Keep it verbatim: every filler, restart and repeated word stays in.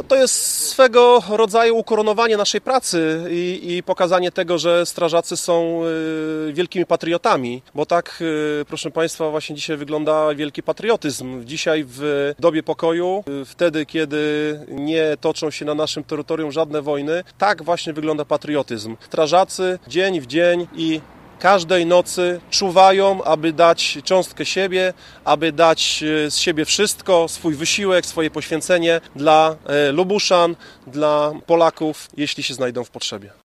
To jest swego rodzaju ukoronowanie naszej pracy i, i pokazanie tego, że strażacy są y, wielkimi patriotami, bo tak, y, proszę Państwa, właśnie dzisiaj wygląda wielki patriotyzm. Dzisiaj w dobie pokoju, y, wtedy, kiedy nie toczą się na naszym terytorium żadne wojny, tak właśnie wygląda patriotyzm. Strażacy dzień w dzień i każdej nocy czuwają, aby dać cząstkę siebie, aby dać z siebie wszystko, swój wysiłek, swoje poświęcenie dla Lubuszan, dla Polaków, jeśli się znajdą w potrzebie.